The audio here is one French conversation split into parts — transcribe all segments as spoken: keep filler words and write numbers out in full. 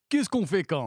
Qu'est-ce qu'on fait quand ?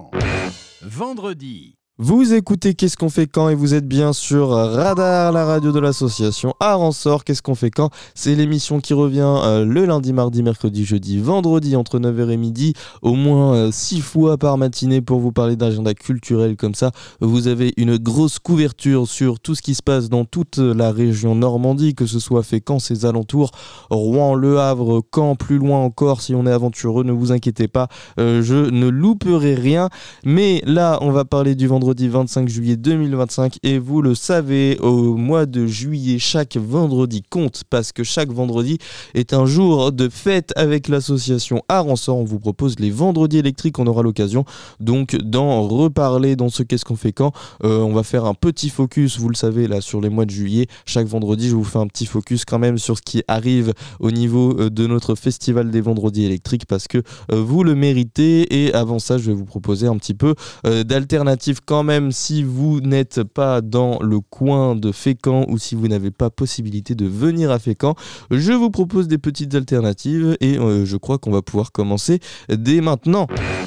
Vendredi. Vous écoutez Qu'est-ce qu'on fait quand et vous êtes bien sur Radar, la radio de l'association Aransor. Qu'est-ce qu'on fait quand ? C'est l'émission qui revient euh, le lundi, mardi, mercredi, jeudi, vendredi entre neuf heures et midi, au moins six euh, fois par matinée pour vous parler d'agenda culturel comme ça. Vous avez une grosse couverture sur tout ce qui se passe dans toute la région Normandie, que ce soit Fécamp, ses alentours, Rouen, Le Havre, Caen, plus loin encore si on est aventureux, ne vous inquiétez pas, euh, je ne louperai rien. Mais là, on va parler du vendredi vingt-cinq juillet deux mille vingt-cinq et vous le savez, au mois de juillet, chaque vendredi compte parce que chaque vendredi est un jour de fête avec l'association Aransor. On vous propose les vendredis électriques, on aura l'occasion donc d'en reparler dans ce Qu'est-ce qu'on fait quand. Euh, on va faire un petit focus, vous le savez, là sur les mois de juillet. Chaque vendredi, je vous fais un petit focus quand même sur ce qui arrive au niveau de notre festival des vendredis électriques parce que euh, vous le méritez. Et avant ça, je vais vous proposer un petit peu euh, d'alternatives quand même si vous n'êtes pas dans le coin de Fécamp ou si vous n'avez pas possibilité de venir à Fécamp. Je vous propose des petites alternatives et euh, je crois qu'on va pouvoir commencer dès maintenant.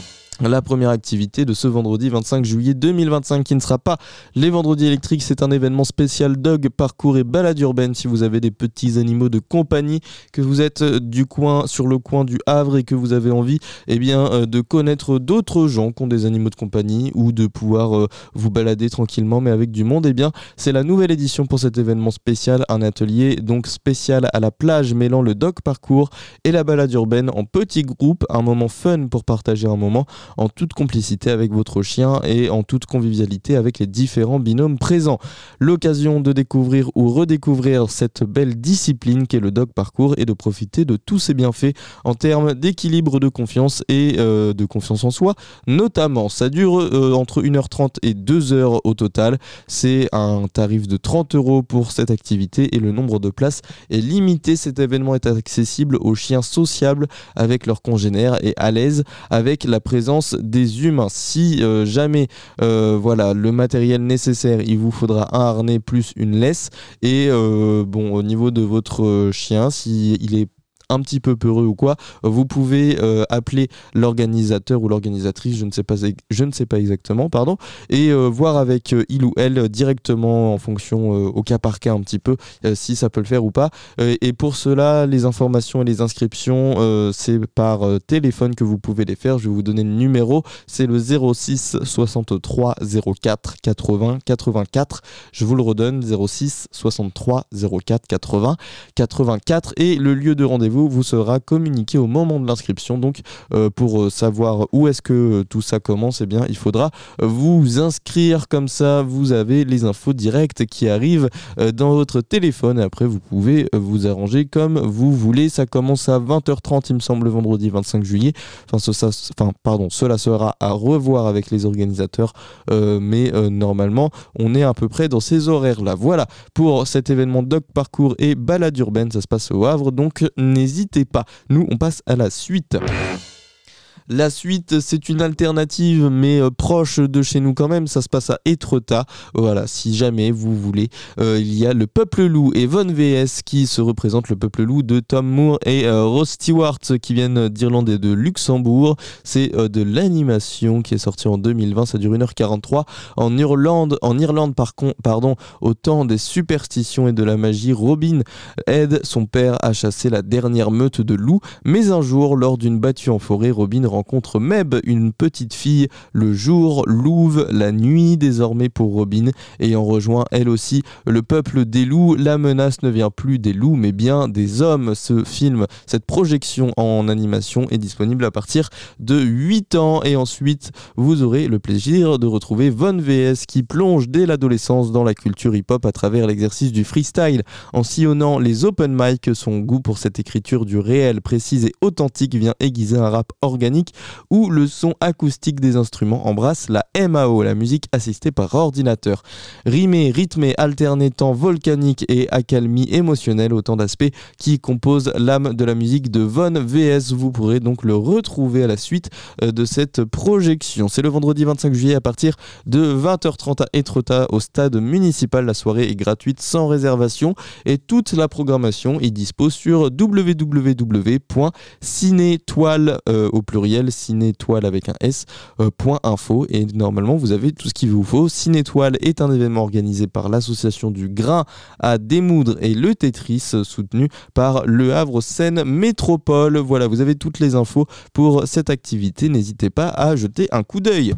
La première activité de ce vendredi vingt-cinq juillet deux mille vingt-cinq qui ne sera pas les vendredis électriques, c'est un événement spécial dog, parcours et balade urbaine. Si vous avez des petits animaux de compagnie, que vous êtes du coin, sur le coin du Havre et que vous avez envie eh bien, de connaître d'autres gens qui ont des animaux de compagnie ou de pouvoir euh, vous balader tranquillement mais avec du monde, eh bien, c'est la nouvelle édition pour cet événement spécial, un atelier donc spécial à la plage mêlant le dog parcours et la balade urbaine en petits groupes, un moment fun pour partager un moment en toute complicité avec votre chien et en toute convivialité avec les différents binômes présents. L'occasion de découvrir ou redécouvrir cette belle discipline qu'est le dog parcours et de profiter de tous ses bienfaits en termes d'équilibre, de confiance et euh, de confiance en soi notamment. Ça dure euh, entre une heure trente et deux heures au total. C'est un tarif de trente euros pour cette activité et le nombre de places est limité. Cet événement est accessible aux chiens sociables avec leurs congénères et à l'aise avec la présence des humains. Si euh, jamais euh, voilà, le matériel nécessaire, il vous faudra un harnais plus une laisse et euh, bon, au niveau de votre chien, si il est un petit peu peureux ou quoi, vous pouvez euh, appeler l'organisateur ou l'organisatrice, je ne sais pas, je ne sais pas exactement, pardon, et euh, voir avec euh, il ou elle directement en fonction euh, au cas par cas un petit peu euh, si ça peut le faire ou pas. Euh, et pour cela, les informations et les inscriptions, euh, c'est par euh, téléphone que vous pouvez les faire. Je vais vous donner le numéro, c'est le zéro six soixante-trois zéro quatre quatre-vingts quatre-vingt-quatre. Je vous le redonne, zéro six soixante-trois zéro quatre quatre-vingts quatre-vingt-quatre et le lieu de rendez-vous vous sera communiqué au moment de l'inscription. Donc euh, pour savoir où est-ce que tout ça commence, eh bien il faudra vous inscrire, comme ça vous avez les infos directes qui arrivent euh, dans votre téléphone et après vous pouvez vous arranger comme vous voulez. Ça commence à vingt heures trente il me semble, le vendredi vingt-cinq juillet. Enfin, ce, ça, enfin pardon, cela sera à revoir avec les organisateurs euh, mais euh, normalement on est à peu près dans ces horaires là. Voilà pour cet événement dog parcours et balade urbaine, ça se passe au Havre, donc n'hésitez pas. Nous, on passe à la suite. La suite, c'est une alternative, mais euh, proche de chez nous quand même. Ça se passe à Étretat. Voilà, si jamais vous voulez. Euh, il y a le Peuple Loup et Von V S qui se représentent, le Peuple Loup de Tom Moore et euh, Ross Stewart qui viennent d'Irlande et de Luxembourg. C'est euh, de l'animation qui est sortie en deux mille vingt. Ça dure une heure quarante-trois. En Irlande, en Irlande par con, pardon, au temps des superstitions et de la magie, Robin aide son père à chasser la dernière meute de loups. Mais un jour, lors d'une battue en forêt, Robin rencontre Meb, une petite fille. Le jour l'ouvre, la nuit désormais pour Robin, ayant rejoint elle aussi le peuple des loups. La menace ne vient plus des loups mais bien des hommes. Ce film, cette projection en animation est disponible à partir de huit ans et ensuite vous aurez le plaisir de retrouver Von V S qui plonge dès l'adolescence dans la culture hip-hop à travers l'exercice du freestyle. En sillonnant les open mic, son goût pour cette écriture du réel, précise et authentique vient aiguiser un rap organique où le son acoustique des instruments embrasse la M A O, la musique assistée par ordinateur. Rimé, rythmé, alterné, temps volcanique et accalmie émotionnelle, autant d'aspects qui composent l'âme de la musique de Von V S. Vous pourrez donc le retrouver à la suite de cette projection. C'est le vendredi vingt-cinq juillet à partir de vingt heures trente à Étretat au stade municipal. La soirée est gratuite sans réservation et toute la programmation est dispo sur w w w point cinétoile euh, au pluriel pluriel, cinétoile avec un S, euh, point info, et normalement vous avez tout ce qu'il vous faut. Cinétoile est un événement organisé par l'association du grain à démoudre et le Tetris, soutenu par Le Havre Seine Métropole. Voilà, vous avez toutes les infos pour cette activité, n'hésitez pas à jeter un coup d'œil.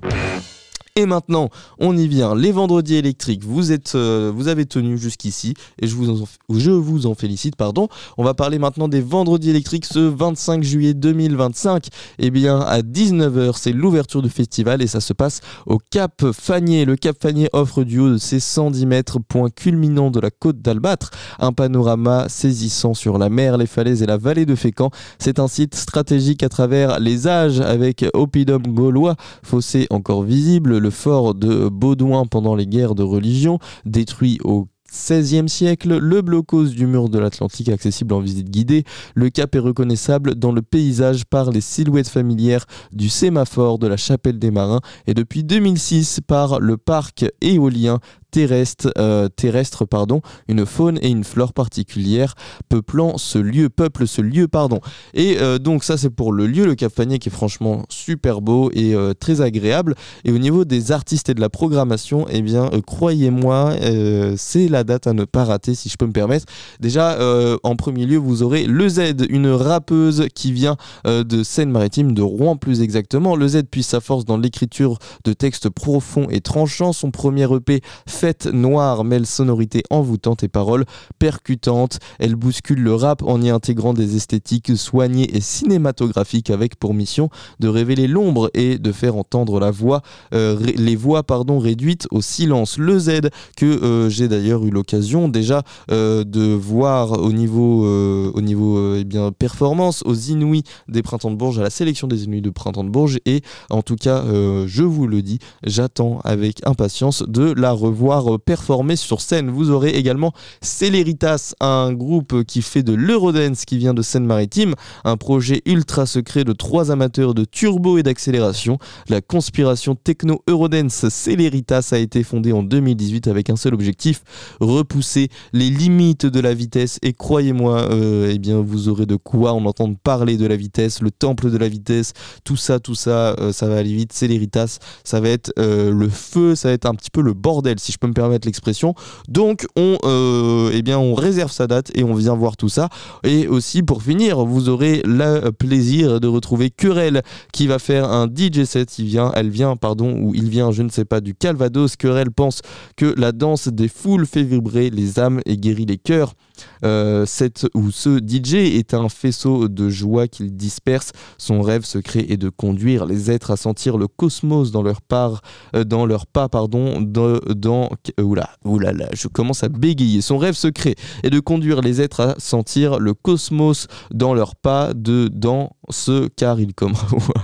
Et maintenant, on y vient, les vendredis électriques, vous êtes, euh, vous avez tenu jusqu'ici et je vous en, je vous en félicite, pardon. On va parler maintenant des vendredis électriques ce vingt-cinq juillet deux mille vingt-cinq. Eh bien, à dix-neuf heures, c'est l'ouverture du festival et ça se passe au Cap Fagné. Le Cap Fagné offre du haut de ses cent dix mètres, point culminant de la côte d'Albâtre, un panorama saisissant sur la mer, les falaises et la vallée de Fécamp. C'est un site stratégique à travers les âges avec oppidum gaulois, fossé encore visible, le fort de Baudouin pendant les guerres de religion, détruit au seizième siècle, le blocos du mur de l'Atlantique accessible en visite guidée. Le cap est reconnaissable dans le paysage par les silhouettes familières du sémaphore de la Chapelle des Marins et depuis deux mille six par le parc éolien terrestre, euh, terrestre pardon, une faune et une flore particulières peuplant ce lieu, peuple ce lieu, pardon. Et euh, donc ça c'est pour le lieu, le Cap Fagné qui est franchement super beau et euh, très agréable. Et au niveau des artistes et de la programmation, eh bien euh, croyez-moi, euh, c'est la date à ne pas rater si je peux me permettre. Déjà euh, en premier lieu vous aurez Le Z, une rappeuse qui vient euh, de Seine-Maritime, de Rouen plus exactement. Le Z puise sa force dans l'écriture de textes profonds et tranchants. Son premier E P Fête Noire mêle sonorité envoûtante et paroles percutantes. Elle bouscule le rap en y intégrant des esthétiques soignées et cinématographiques avec pour mission de révéler l'ombre et de faire entendre la voix, euh, ré- les voix pardon, réduites au silence. Le Z que euh, j'ai d'ailleurs eu l'occasion déjà euh, de voir au niveau, euh, au niveau euh, eh bien, performance aux Inouïs des Printemps de Bourges, à la sélection des Inouïs de Printemps de Bourges, et en tout cas euh, je vous le dis, j'attends avec impatience de la revoir performer sur scène. Vous aurez également Celeritas, un groupe qui fait de l'Eurodance qui vient de Seine-Maritime, un projet ultra secret de trois amateurs de turbo et d'accélération. La conspiration techno-Eurodance Celeritas a été fondée en deux mille dix-huit avec un seul objectif, repousser les limites de la vitesse, et croyez-moi, euh, eh bien vous aurez de quoi en entendre parler de la vitesse, le temple de la vitesse, tout ça, tout ça, euh, ça va aller vite. Celeritas, ça va être euh, le feu, ça va être un petit peu le bordel si je peux me permettre l'expression. Donc on, euh, eh bien, on réserve sa date et on vient voir tout ça. Et aussi pour finir, vous aurez le plaisir de retrouver Querelle qui va faire un D J set. Il vient, elle vient, pardon, ou il vient, je ne sais pas, du Calvados. Querelle pense que la danse des foules fait vibrer les âmes et guérit les cœurs. Euh, cette ou ce D J est un faisceau de joie qu'il disperse. Son rêve secret est de conduire les êtres à sentir le cosmos dans leur part, euh, dans leur pas, pardon, de, dans oula, oula, là, je commence à bégayer. Son rêve secret est de conduire les êtres à sentir le cosmos dans leur pas de dans ce car il commence.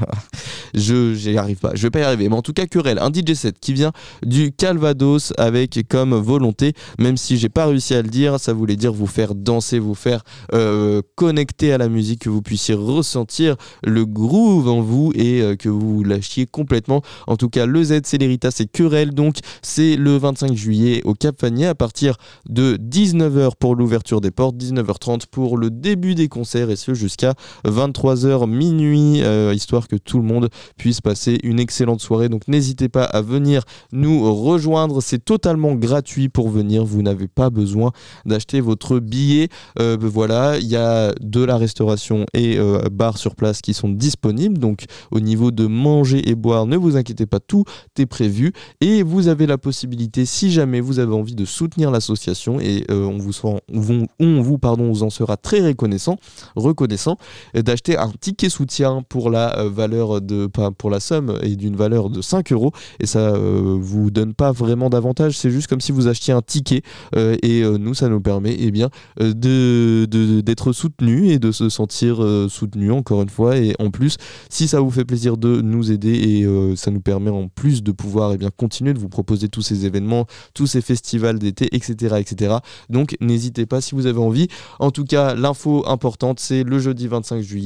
je j'y arrive pas, je vais pas y arriver. Mais en tout cas, Querelle, un D J set qui vient du Calvados avec comme volonté, même si j'ai pas réussi à le dire, ça voulait dire vous faire danser, vous faire euh, connecter à la musique, que vous puissiez ressentir le groove en vous et euh, que vous lâchiez complètement. En tout cas, le Z, Celeritas et Querelle, donc c'est le vingt-cinq juillet au Cap Fagné à partir de dix-neuf heures pour l'ouverture des portes, dix-neuf heures trente pour le début des concerts et ce jusqu'à vingt-trois heures minuit, euh, histoire que tout le monde puisse passer une excellente soirée. Donc n'hésitez pas à venir nous rejoindre, c'est totalement gratuit pour venir, vous n'avez pas besoin d'acheter votre billet. Euh, voilà, il y a de la restauration et euh, bar sur place qui sont disponibles, donc au niveau de manger et boire, ne vous inquiétez pas, tout est prévu et vous avez la possibilité, si jamais vous avez envie de soutenir l'association, et euh, on vous sera, on, on vous pardon, vous en sera très reconnaissant, reconnaissant euh, d'acheter un ticket soutien pour la euh, valeur de, pas pour la somme et d'une valeur de cinq euros, et ça euh, vous donne pas vraiment d'avantage, c'est juste comme si vous achetiez un ticket euh, et euh, nous ça nous permet eh bien euh, de, de d'être soutenu et de se sentir euh, soutenu encore une fois, et en plus si ça vous fait plaisir de nous aider et euh, ça nous permet en plus de pouvoir eh bien continuer de vous proposer tous ces événements, tous ces festivals d'été, etc etc. Donc n'hésitez pas si vous avez envie. En tout cas, l'info importante, c'est le jeudi vingt-cinq juillet au Cap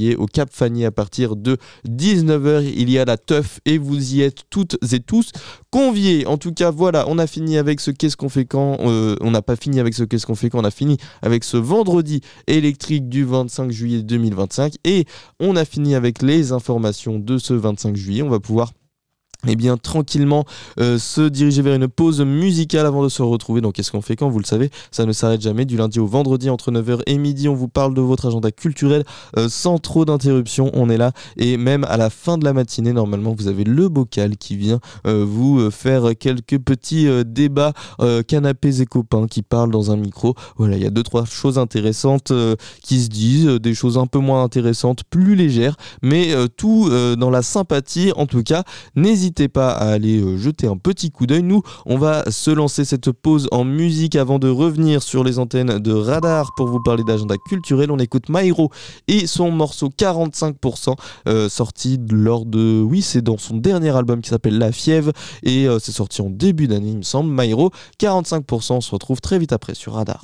Cap Fanny à partir de dix-neuf heures. Il y a la teuf et vous y êtes toutes et tous conviés. En tout cas, voilà, on a fini avec ce Qu'est-ce qu'on fait quand euh, on n'a pas fini avec ce Qu'est-ce qu'on fait quand on a fini avec ce vendredi électrique du vingt-cinq juillet deux mille vingt-cinq et on a fini avec les informations de ce vingt-cinq juillet. On va pouvoir eh bien tranquillement euh, se diriger vers une pause musicale avant de se retrouver. Donc qu'est-ce qu'on fait quand ? Vous le savez, ça ne s'arrête jamais. Du lundi au vendredi entre neuf heures et midi, on vous parle de votre agenda culturel euh, sans trop d'interruptions. On est là et même à la fin de la matinée, normalement, vous avez le bocal qui vient euh, vous euh, faire quelques petits euh, débats euh, canapés et copains qui parlent dans un micro. Voilà, il y a deux trois choses intéressantes euh, qui se disent, euh, des choses un peu moins intéressantes, plus légères, mais euh, tout euh, dans la sympathie. En tout cas, n'hésitez pas à aller euh, jeter un petit coup d'œil. Nous, on va se lancer cette pause en musique avant de revenir sur les antennes de Radar pour vous parler d'agenda culturel. On écoute Maïro et son morceau quarante-cinq pour cent euh, sorti lors de... Oui, c'est dans son dernier album qui s'appelle La Fièvre et euh, c'est sorti en début d'année, il me semble. Maïro, quarante-cinq pour cent, on se retrouve très vite après sur Radar.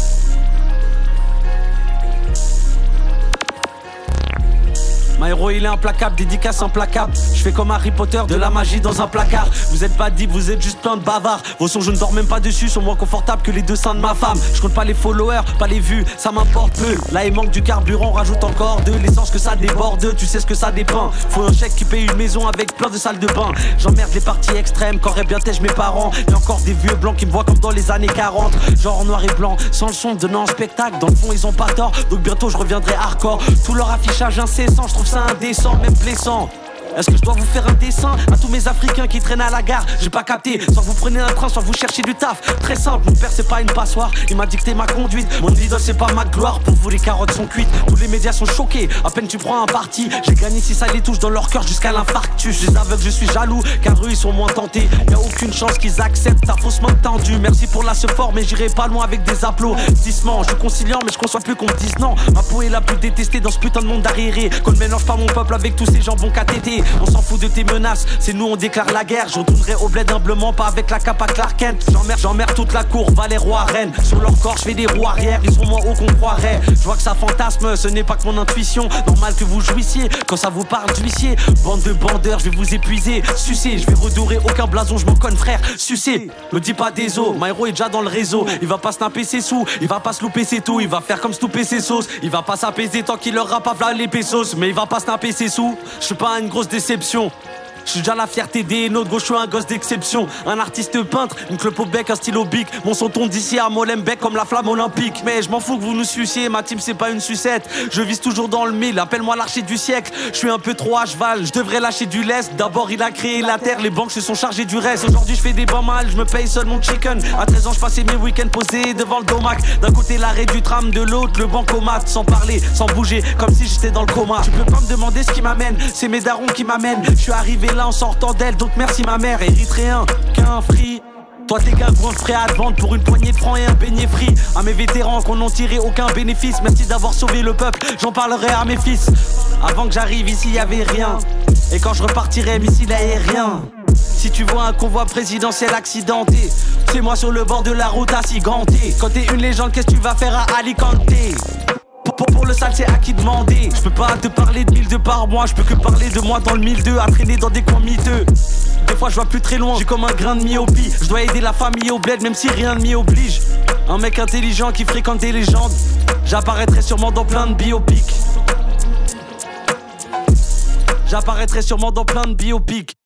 Maïro il est implacable, dédicace implacable. Je fais comme Harry Potter, de la magie dans un placard. Vous êtes pas deep, vous êtes juste plein de bavards. Vos sons je ne dors même pas dessus, sont moins confortables que les deux seins de ma femme. Je compte pas les followers, pas les vues, ça m'importe peu. Là il manque du carburant, rajoute encore de l'essence que ça déborde. Tu sais ce que ça dépeint. Faut un chèque qui paye une maison avec plein de salles de bain. J'emmerde les parties extrêmes, qu'auraient bien têche mes parents. Y'a encore des vieux blancs qui me voient comme dans les années quarante. Genre en noir et blanc, sans le son, donnant un spectacle. Dans le fond ils ont pas tort, donc bientôt je reviendrai hardcore. Tout leur affichage incessant, je trouve ça indécent, même blessant. Est-ce que je dois vous faire un dessin à tous mes Africains qui traînent à la gare? J'ai pas capté, soit vous prenez un train, soit vous cherchez du taf. Très simple, mon père c'est pas une passoire, il m'a dicté ma conduite. Mon idole c'est pas ma gloire, pour vous les carottes sont cuites. Tous les médias sont choqués, à peine tu prends un parti. J'ai gagné si ça les touche dans leur cœur jusqu'à l'infarctus. Les aveugles je suis jaloux, car eux ils sont moins tentés. Y'a aucune chance qu'ils acceptent ta fausse main tendue. Merci pour la support, mais j'irai pas loin avec des applaudissements. Je suis conciliant, mais je conçois plus qu'on me dise non. Ma peau est la plus détestée dans ce putain de monde d'arriéré. Qu'on ne mélange pas mon peuple avec tous ces jambons K T T. On s'en fout de tes menaces, c'est nous on déclare la guerre. Je retournerai au bled humblement, pas avec la cape à Clark Kent. J'emmerde, j'emmerde toute la cour, Valais, roi, reine. Sur leur corps je fais des roues arrière, ils sont moins hauts qu'on croirait. Je vois que ça fantasme, ce n'est pas que mon intuition. Normal que vous jouissiez, quand ça vous parle d'huissier. Bande de bandeurs, je vais vous épuiser. Sucer, je vais redorer aucun blason, je m'en conne frère. Sucer, me dis pas des os, Maïro est déjà dans le réseau. Il va pas snapper ses sous, il va pas se louper ses tout. Il va faire comme stouper ses sauces, il va pas s'apaiser tant qu'il leur rappe à les pesos. Mais il va pas snapper ses sous, je suis pas une grosse déception. Je suis déjà la fierté des nôtres, gauche, je suis un gosse d'exception. Un artiste peintre, une clope au bec, un stylo bic. Mon son tombe d'ici à Molenbeek comme la flamme olympique. Mais je m'en fous que vous nous suciez, ma team c'est pas une sucette. Je vise toujours dans le mille, appelle-moi l'archer du siècle. Je suis un peu trop à cheval, je devrais lâcher du lest. D'abord il a créé la terre, les banques se sont chargées du reste. Aujourd'hui je fais des bains mal, je me paye seul mon chicken. À treize ans je passais mes week-ends posés devant le domac. D'un côté l'arrêt du tram, de l'autre le bancomat. Sans parler, sans bouger, comme si j'étais dans le coma. Tu peux pas me demander ce qui m'amène, c'est mes darons qui m'amènent. Je suis arrivé là en sortant d'elle, donc merci ma mère. Érythréen, qu'un free. Toi tes gars gros prêts à te vendre pour une poignée de francs et un beignet free. À mes vétérans qu'on n'ont tiré aucun bénéfice. Merci d'avoir sauvé le peuple, j'en parlerai à mes fils. Avant que j'arrive ici y'avait rien, et quand je repartirai missile aérien. Si tu vois un convoi présidentiel accidenté, c'est moi sur le bord de la route assis ganté. Quand t'es une légende, qu'est-ce que tu vas faire à Alicante? Pour, pour le sale c'est à qui demander. Je peux pas te parler de mille deux par mois, je peux que parler de moi dans le mille deux, à traîner dans des coins miteux. Des fois je vois plus très loin, j'ai comme un grain de myopie. Je dois aider la famille au bled même si rien ne m'y oblige. Un mec intelligent qui fréquente des légendes, j'apparaîtrai sûrement dans plein de biopics. J'apparaîtrai sûrement dans plein de biopics.